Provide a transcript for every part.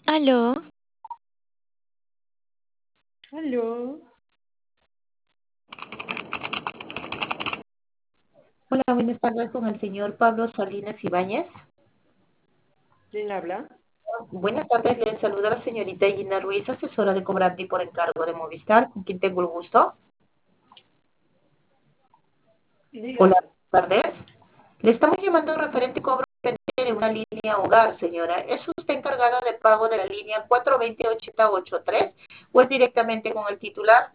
Aló, Aló, Hola, buenas tardes con el señor Pablo Salinas Ibáñez. ¿quién habla? Buenas tardes, le saluda la señorita Gina Ruiz, asesora de cobrante y por encargo de Movistar, con quien tengo el gusto. Hola, Dígame. buenas tardes. Le estamos llamando referente cobro de una línea hogar, señora. ¿Es usted encargada de pago de la línea 420-8083 o es directamente con el titular?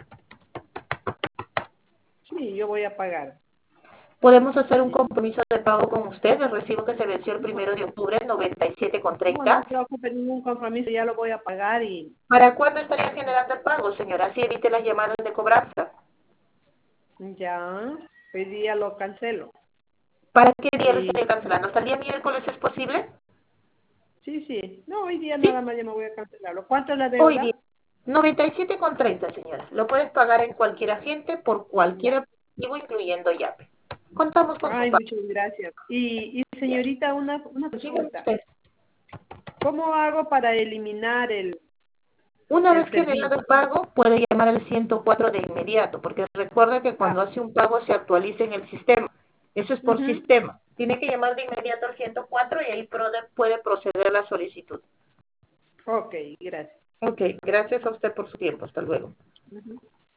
Sí, yo voy a pagar. Podemos hacer un Sí. compromiso de pago con usted. El recibo que se venció el No, 1 de octubre, no, no 97,30. se preocupe, ningún compromiso, ya lo voy a pagar y ¿Para cuándo estaría generando el pago, señora? Así evite las llamadas de cobranza. ya, hoy día lo cancelo. ¿Para qué día lo Y estaría cancelando? ¿Hasta el día miércoles es posible? sí, sí, no, hoy día Sí, nada más ya me voy a cancelarlo. ¿Cuánto es la hoy día. deuda? 97,30, señora. Lo puedes pagar en cualquier agente por Ya. cualquier aplicativo, incluyendo Yape. Contamos con su Ay, pago. muchas gracias. Y señorita, una Dígame consulta. usted. ¿Cómo hago para eliminar Una el vez generado servicio? el pago, puede llamar al 104 de inmediato, porque recuerda que Ah, cuando hace un pago se actualiza en el sistema. Eso es por ujú. sistema. Tiene que llamar de inmediato al 104 y ahí puede proceder la solicitud. Ok, gracias. Ok, gracias a usted por su tiempo. Hasta luego. Ujú.